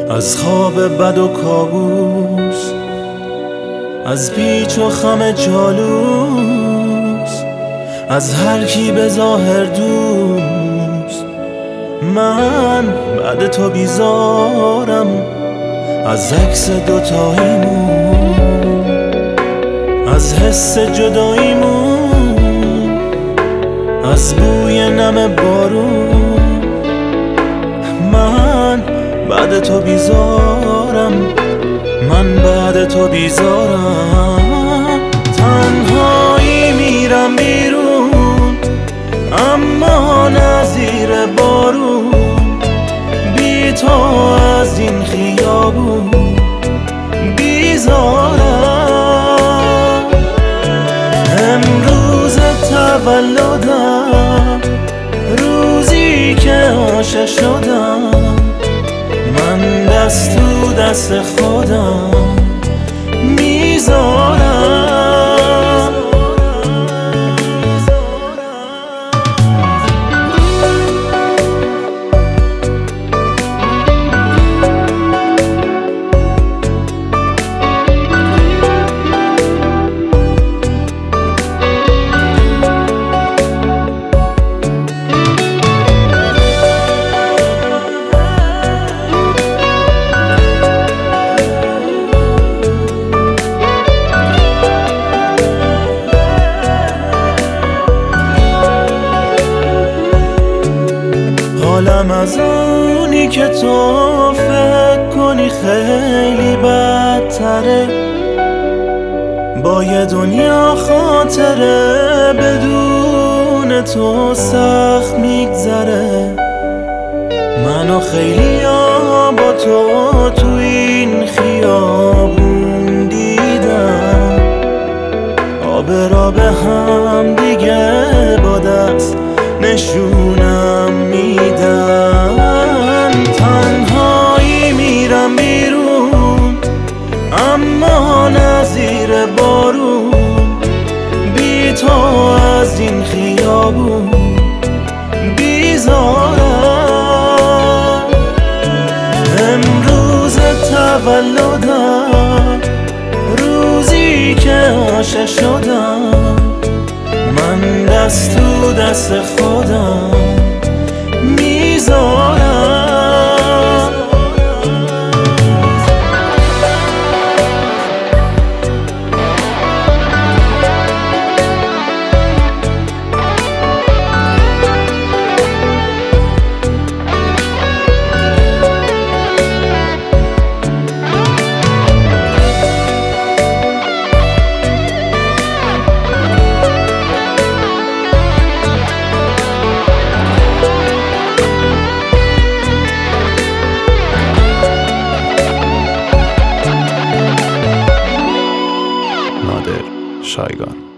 از خواب بد و کابوس، از پیچ و خم جالوس، از هر کی به ظاهر دوست. من بعد تو بیزارم از عکس دوتاییمون، از حس جداییمون، از بوی نم بارون. من بعد تو بیزارم، من بعد تو بیزارم. تنهایی میرم بیرون اما نظیر بارون، بی تو از این خیابون بیزارم. امروز تولدم، روزی که عاشق شدم، من دست تو دست خودم میذارم. حالم از اونی که تو فکر کنی خیلی بدتره، با یه دنیا خاطره بدون تو سخت میگذره. منو خیلی با تو این خیابون دیدم، آب را به هم دیگه با دست نشونم میدن. تنهایی میرم بیرون اما نظیر بارون، بی تو از این خیابون بیزارم. امروز تولدم، روزی که عاشق شدم، من دست تو دست خودم میذارم. نادر شایگان.